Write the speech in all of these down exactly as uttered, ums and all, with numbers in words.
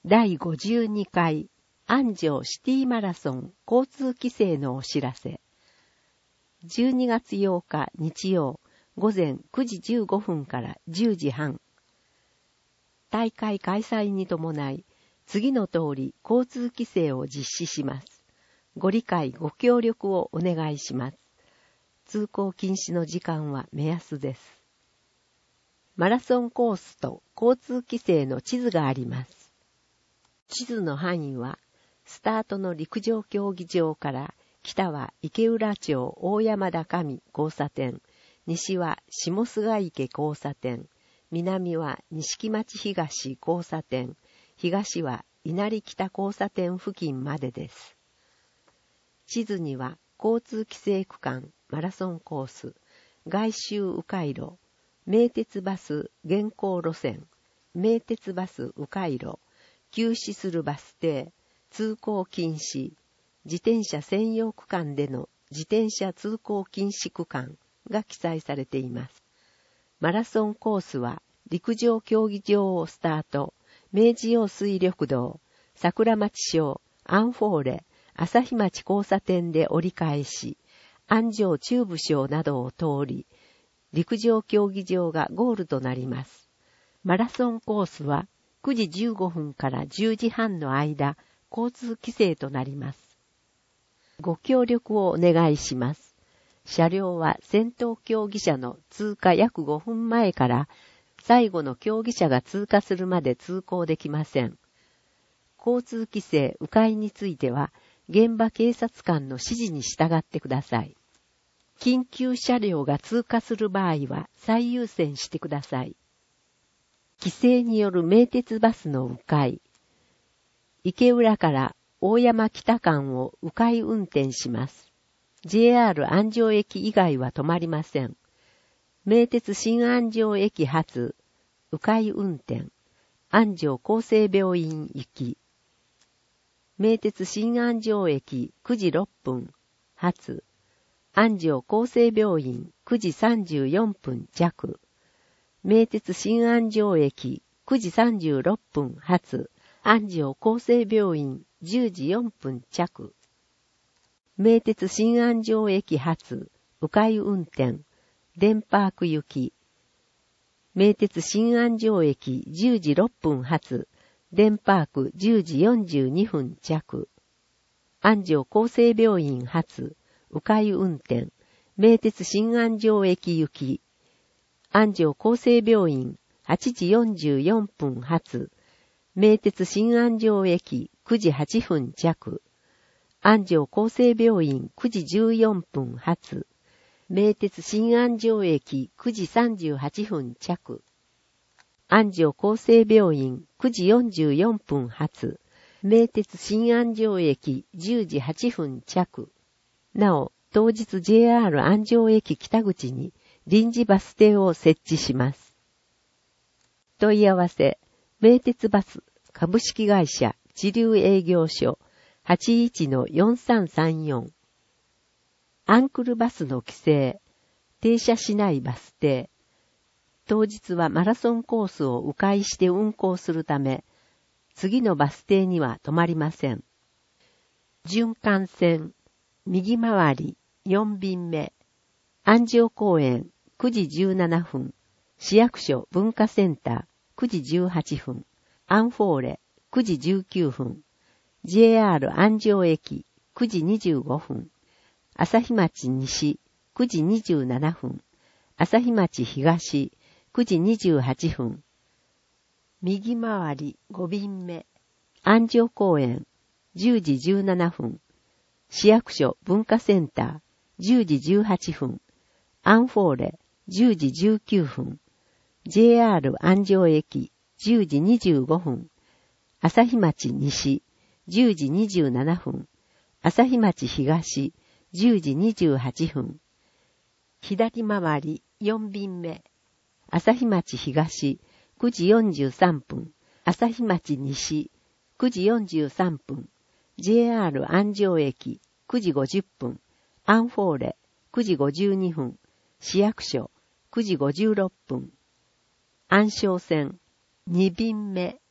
だいごじゅうにかい安城シティマラソン交通規制のお知らせ。じゅうにがつようか日曜午前くじじゅうごふんからじゅうじはん。大会開催に伴い、次の通り交通規制を実施します。ご理解ご協力をお願いします。通行禁止の時間は目安です。マラソンコースと交通規制の地図があります。地図の範囲は、スタートの陸上競技場から北は池浦町大山田上交差点、西は下菅池交差点、南は錦町東交差点、東は稲荷北交差点付近までです。地図には交通規制区間、マラソンコース、外周迂回路、名鉄バス現行路線、名鉄バス迂回路、休止するバス停、通行禁止、自転車専用区間での自転車通行禁止区間が記載されています。マラソンコースは陸上競技場をスタート、明治用水緑道、桜町小、アンフォーレ、朝日町交差点で折り返し、安城中部小などを通り、陸上競技場がゴールとなります。マラソンコースはくじじゅうごふんからじゅうじはんの間、交通規制となります。ご協力をお願いします。車両は先頭競技者の通過約ごふんまえから最後の競技者が通過するまで通行できません。交通規制迂回については現場警察官の指示に従ってください。緊急車両が通過する場合は最優先してください。規制による名鉄バスの迂回。池浦から大山北間を迂回運転します。ジェイアール 安城駅以外は止まりません。名鉄新安城駅発、迂回運転、安城厚生病院行き。名鉄新安城駅くじろっぷん発、安城厚生病院くじさんじゅうよんぷん着。名鉄新安城駅くじさんじゅうろっぷん発、安城厚生病院じゅうじよんぷん着。名鉄新安城駅発、迂回運転、デンパーク行き。名鉄新安城駅じゅうじろっぷん発、デンパークじゅうじよんじゅうにふん着。安城厚生病院発、迂回運転、名鉄新安城駅行き。安城厚生病院はちじよんじゅうよんぷん発、名鉄新安城駅くじはっぷん着。安城厚生病院くじじゅうよんぷん発、名鉄新安城駅くじさんじゅうはっぷん着。安城厚生病院くじよんじゅうよんぷん発、名鉄新安城駅じゅうじはっぷん着。なお、当日 ジェイアール 安城駅北口に臨時バス停を設置します。問い合わせ、名鉄バス株式会社地流営業所 はちいちのよんさんさんよん。アンクルバスの規制、停車しないバス停。当日はマラソンコースを迂回して運行するため、次のバス停には止まりません。循環線、右回りよんびんめ、安城公園くじじゅうななふん、市役所文化センターくじじゅうはっぷん、アンフォーレくじじゅうきゅうふん、ジェイアール 安城駅くじにじゅうごふん、朝日町西くじにじゅうななふん、朝日町東くじにじゅうはっぷん、右回りごびんめ、安城公園じゅうじじゅうななふん、市役所文化センターじゅうじじゅうはっぷん、アンフォーレじゅうじじゅうきゅうふん、ジェイアール 安城駅じゅうじにじゅうごふん、朝日町西じゅうじにじゅうななふん、朝日町東じゅうじにじゅうはっぷん、左回りよんびんめ、朝日町東くじよんじゅうさんぷん、朝日町西くじよんじゅうさんぷん、ジェイアール 安城駅くじごじゅっぷん、アンフォーレくじごじゅうにふん、市役所くじごじゅうろっぷん、暗礁線にびんめ、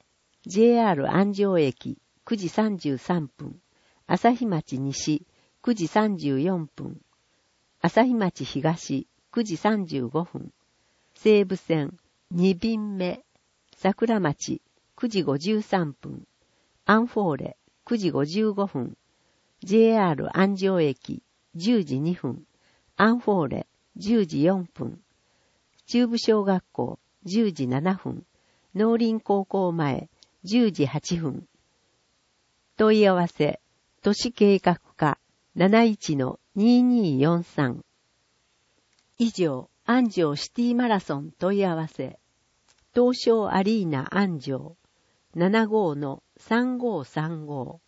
ジェイアール 安城駅くじさんじゅうさんぷん、朝日町西くじさんじゅうよんぷん、朝日町東くじさんじゅうごふん、西武線に便目、桜町くじごじゅうさんぷん、アンフォーレくじごじゅうごふん、ジェイアール 安城駅じゅうじにふん、アンフォーレじゅうじよんぷん、中部小学校じゅうじななふん、農林高校前じゅうじはっぷん。問い合わせ、都市計画課 なないちのにーにーよんさん。以上、安城シティマラソン問い合わせ、東証アリーナ安城 ななごーのさんごーさんご。